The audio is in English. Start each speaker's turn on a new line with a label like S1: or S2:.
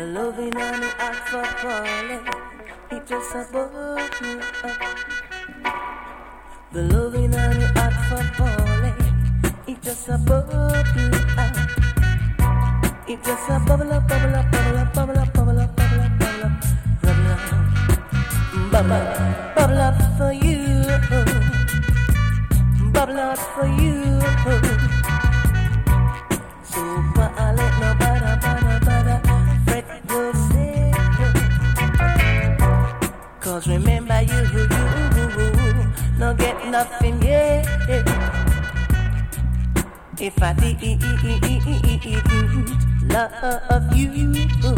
S1: Loving and the act for falling, it just above me up. The loving and the act for falling, it just above me up. It just a bubble up, bubble up, bubble up, bubble up, bubble up, bubble up, bubble up, bubble up, bubble up, bubble up for you, bubble up for you. So let no bother, fret yourself. 'Cause remember you, no get nothing yet. If I didn't love you,